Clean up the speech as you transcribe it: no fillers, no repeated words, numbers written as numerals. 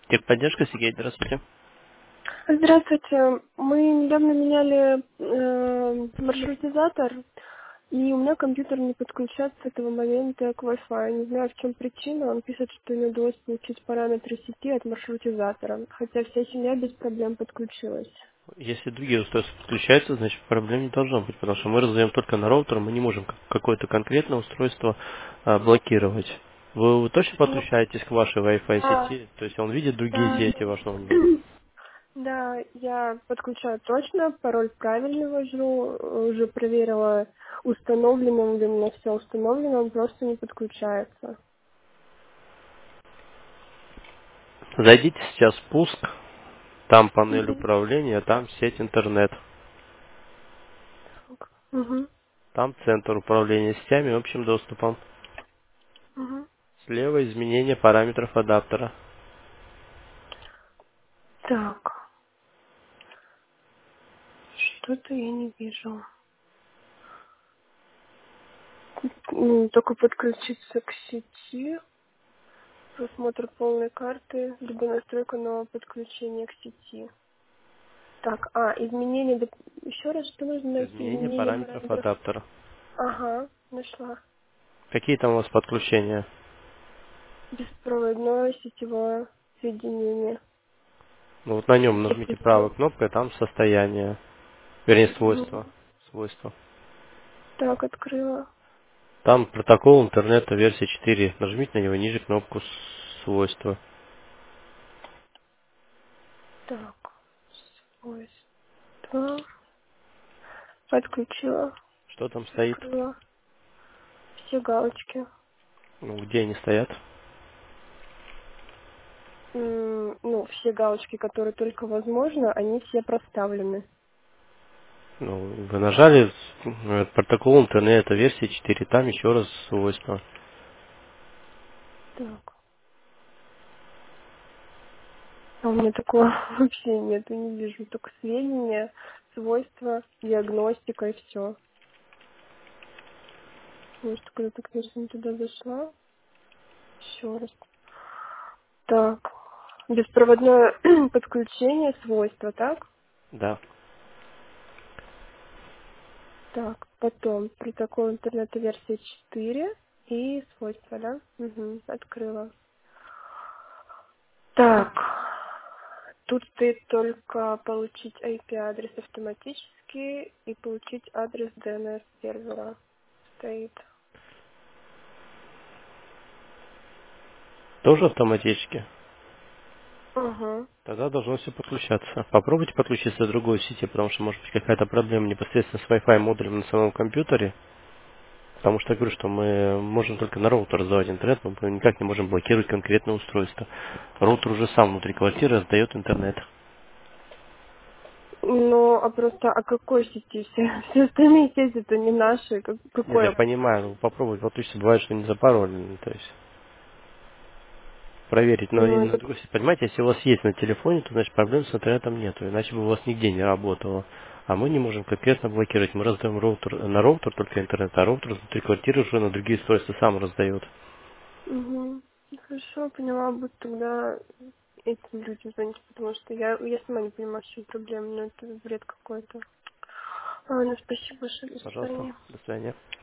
Техподдержка, Сергей, здравствуйте. Здравствуйте. Мы недавно меняли маршрутизатор, и у меня компьютер не подключается с этого момента к Wi-Fi. Не знаю, в чем причина. Он пишет, что не удалось получить параметры сети от маршрутизатора, хотя вся семья без проблем подключилась. Если другие устройства подключаются, значит проблем не должно быть, потому что мы раздаем только на роутер, мы не можем какое-то конкретное устройство блокировать. Вы точно Ну, подключаетесь к вашей Wi-Fi да, сети? То есть он видит другие да, сети, ваш ноутбук? да, я подключаю точно, пароль правильно ввожу, уже проверила, установлено ли у меня все установлено, он просто не подключается. Зайдите сейчас в пуск, там панель управления, там сеть интернет, Угу. там центр управления сетями и общим доступом. Угу. Слева изменение параметров адаптера. Так, что-то я не вижу. Только подключиться к сети, просмотр полной карты, либо настройка нового подключения к сети. Так, изменение, еще раз, что нужно найти? Изменение Изменение параметров параметров. адаптера. Ага, нашла. Какие там у вас подключения? Беспроводное сетевое соединение. Ну вот на нем нажмите правой Допустим. кнопкой, там состояние, вернее свойства. Мгм. Свойства. Так, открыла. Там протокол интернета версия 4. Нажмите на него ниже кнопку свойства. Так, свойства. Подключила. Что там стоит? Открыла. Все галочки. Ну, где они стоят? Все галочки, которые только возможно, они все проставлены. Ну, вы нажали протокол интернета версия 4. Там еще раз свойства. Так. А у меня такого вообще нет, я не вижу. Только сведения, свойства, диагностика и все. Может, когда-то, конечно, не туда зашла. Еще раз. Так. Беспроводное подключение, свойства, так? Да. Так. Потом протокол интернета версия 4 и свойства, да? Угу, открыла. Так, тут стоит только получить IP-адрес автоматически и получить адрес DNS-сервера. Стоит. Тоже автоматически. Угу. Тогда должно все подключаться. Попробуйте подключиться к другой сети, потому что может быть какая-то проблема непосредственно с Wi-Fi модулем на самом компьютере. Потому что я говорю, что мы можем только на роутер раздавать интернет, но мы никак не можем блокировать конкретное устройство. Роутер уже сам внутри квартиры раздает интернет. Ну, а какой сети? Все остальные сети это не наши. Нет, я Какой? понимаю, ну, попробовать подключиться, бывает, что не запаролено, то есть проверить. Но Ну, это... понимаете, если у вас есть на телефоне, то значит проблем с интернетом нету, иначе бы у вас нигде не работало. А мы не можем конкретно блокировать. Мы раздаем на роутер только интернет, а роутер внутри квартиры уже на другие устройства сам раздает. Угу. Хорошо, поняла, буду тогда этим людям звонить, потому что я сама не понимаю, в чем проблема, но это бред какой-то. Ладно, спасибо большое, до Пожалуйста, свидания. до свидания.